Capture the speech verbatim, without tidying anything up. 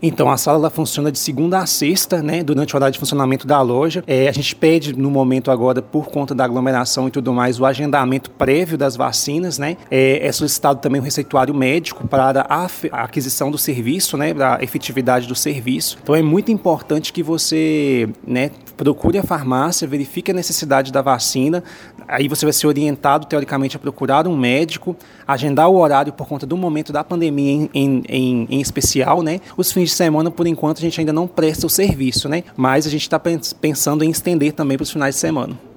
Então, a sala ela funciona de segunda a sexta, né, durante o horário de funcionamento da loja. É, a gente pede, no momento agora, por conta da aglomeração e tudo mais, o agendamento prévio das vacinas, né. É, é solicitado também o receituário médico para a, a aquisição do serviço, né, da efetividade do serviço. Então, é muito importante que você, né, procure a farmácia, verifique a necessidade da vacina, aí você vai ser orientado, teoricamente, a procurar um médico, agendar o horário por conta do momento da pandemia em, em, em, em especial, né? Os fins de semana, por enquanto, a gente ainda não presta o serviço, né? Mas a gente está pensando em estender também para os finais de semana.